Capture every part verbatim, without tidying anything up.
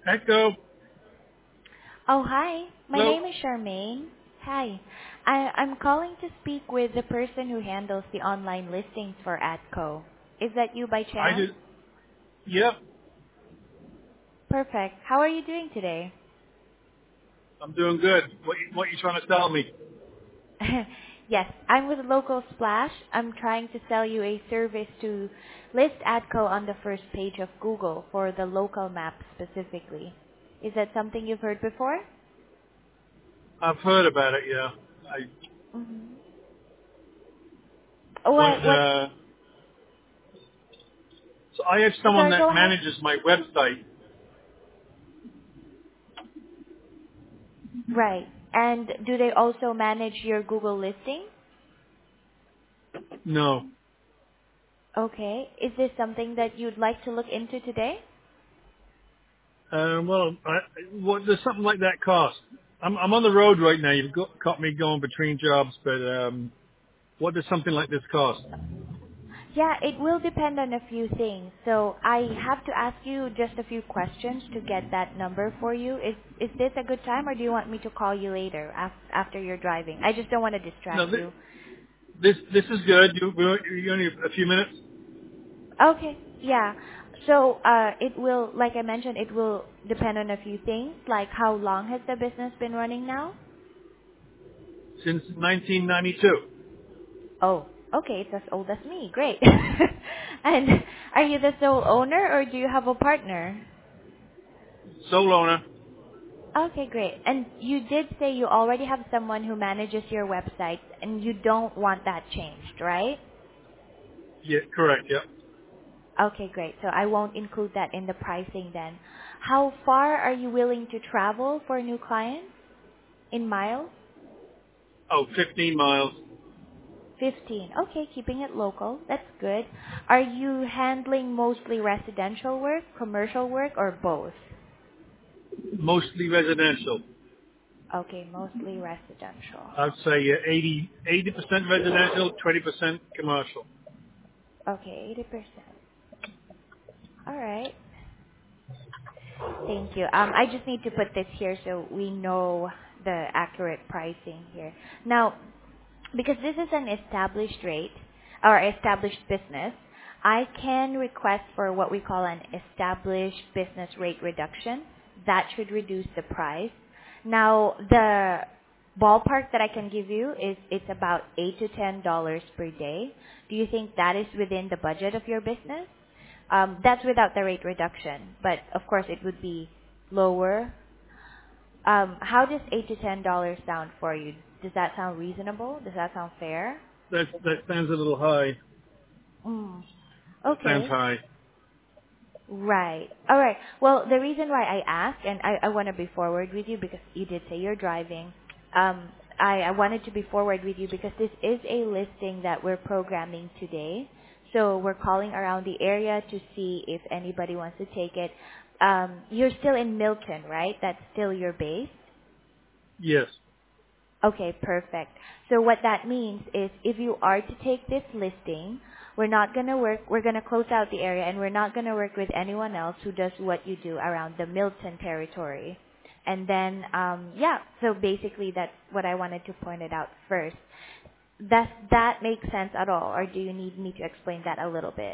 Echo. Oh, hi. My Hello. name is Charmaine. Hi. I, I'm calling to speak with the person who handles the online listings for ATCO. Is that you by I chance? did. Yep. Perfect. How are you doing today? I'm doing good. What you, what you trying to tell me? Yes, I'm with Local Splash. I'm trying to sell you a service to list ATCO on the first page of Google for the local map specifically. Is that something you've heard before? I've heard about it. Yeah. I Mm-hmm. What, what? what, Uh, so I have someone sorry, go that ahead. manages my website. Right. And do they also manage your Google listing? No. Okay. Is this something that you'd like to look into today? Uh, well, I, what does something like that cost? I'm I'm on the road right now. You've got, caught me going between jobs, but um, what does something like this cost? Yeah, it will depend on a few things. So I have to ask you just a few questions to get that number for you. Is is this a good time, or do you want me to call you later af- after you're driving? I just don't want to No, distract this you. this, this is good. You, you only a few minutes Okay. Yeah. So uh, it will, like I mentioned, it will depend on a few things, like how long has the business been running now? since nineteen ninety-two. Oh, okay, it's as old as me. Great. And are you the sole owner or do you have a partner? Sole owner. Okay, great. And you did say you already have someone who manages your website and you don't want that changed, right? Yeah, correct. Yep. Okay, great. So I won't include that in the pricing then. How far are you willing to travel for new clients in miles? Oh, fifteen miles. fifteen. Okay, keeping it local. That's good. Are you handling mostly residential work, commercial work, or both? Mostly residential. Okay, mostly residential. I'd say uh, eighty percent residential, twenty percent commercial. Okay, eighty percent. All right. Thank you. Um, I just need to put this here so we know the accurate pricing here. Now, because this is an established rate or established business, I can request for what we call an established business rate reduction. That should reduce the price. Now, the ballpark that I can give you is it's about eight to ten dollars per day. Do you think that is within the budget of your business? Um, that's without the rate reduction, but of course it would be lower. Um, how does eight to ten dollars sound for you? Does that sound reasonable? Does that sound fair? That that sounds a little high. Mm. That sounds Okay. high. Right. All right. Well, the reason why I asked, and I, I want to be forward with you because you did say you're driving. Um, I, I wanted to be forward with you because this is a listing that we're programming today. So we're calling around the area to see if anybody wants to take it. Um, you're still in Milton, right? That's still your base? Yes. Okay, perfect. So what that means is if you are to take this listing, we're not going to work, we're going to close out the area and we're not going to work with anyone else who does what you do around the Milton territory. And then, um, yeah, so basically that's what I wanted to point it out first. Does that make sense at all, or do you need me to explain that a little bit?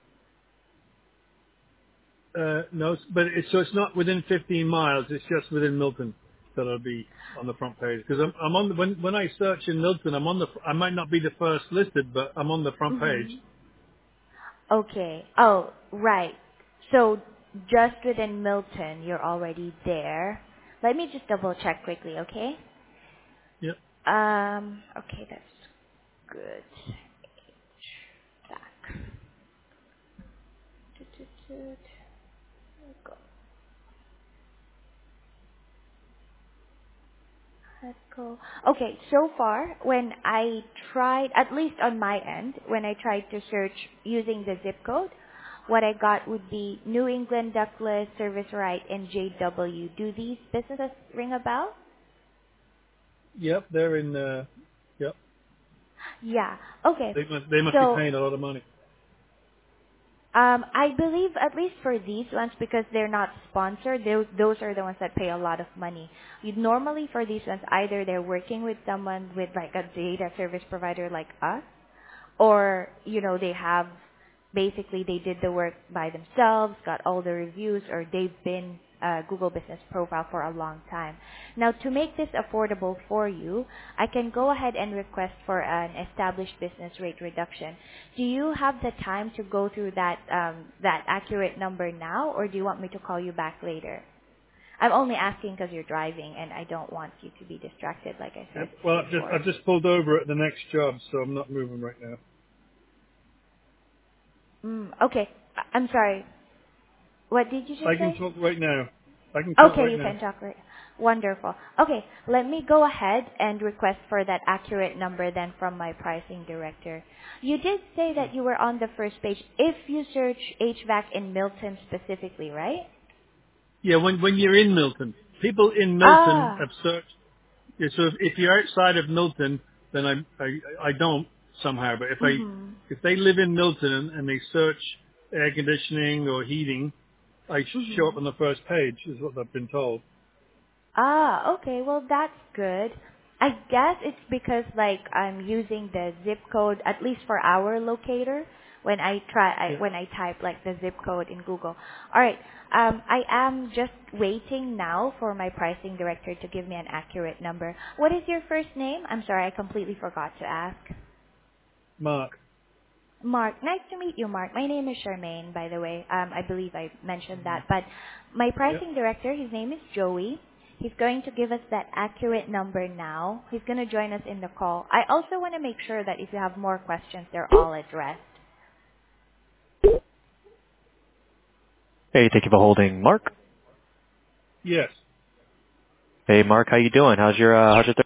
Uh, no, it's- but it's so it's not within fifteen miles. It's just within Milton that I'll be on the front page because I'm, I'm on the, when when I search in Milton, I'm on the I might not be the first listed, but I'm on the front page. Mm-hmm. Okay. Oh, right. So just within Milton, you're already there. Let me just double check quickly, okay? Yep. Um, okay, that's good. Back. Toot, toot, toot. Go. Let's go. Okay, so far, when I tried, at least on my end, when I tried to search using the zip code, what I got would be New England, Douglas, Service Right, and J W. Do these businesses ring a bell? Yep. They're in. Uh, yep. Yeah. Okay. They must they must be So paying a lot of money. Um, I believe at least for these ones, because they're not sponsored, those those are the ones that pay a lot of money. You normally for these ones, either they're working with someone with like a data service provider like us, or you know they have basically they did the work by themselves, got all the reviews, or they've been a Google Business Profile for a long time. Now, to make this affordable for you, I can go ahead and request for an established business rate reduction. Do you have the time to go through that um, that accurate number now, or do you want me to call you back later? I'm only asking because you're driving, and I don't want you to be distracted, like I Yeah. said Well, I've just before. I've just pulled over at the next job, so I'm not moving right now. Mm, okay. I- I'm sorry. What did you just I can say? talk right now. I can talk Okay, right you now. can talk right. Wonderful. Okay, let me go ahead and request for that accurate number then from my pricing director. You did say that you were on the first page if you search H V A C in Milton specifically, right? Yeah, when when you're in Milton, people in Milton Ah. have searched. Yeah, so if, if you're outside of Milton, then I, I I don't somehow. But if I Mhm. if they live in Milton and, and they search air conditioning or heating, I show up Mhm. on the first page, is what I've been told. Ah, okay. Well, that's good. I guess it's because like I'm using the zip code at least for our locator when I try I, Yeah. when I type like the zip code in Google. All right. Um, I am just waiting now for my pricing director to give me an accurate number. What is your first name? I'm sorry, I completely forgot to ask. Mark. Mark, nice to meet you, Mark. My name is Charmaine, by the way. Um, I believe I mentioned Mhm. that. But my Yeah. pricing director, his name is Joey. He's going to give us that accurate number now. He's going to join us in the call. I also want to make sure that if you have more questions, they're all addressed. Hey, thank you for holding. Mark? Yes. Hey, Mark, how you doing? How's your, uh, how's your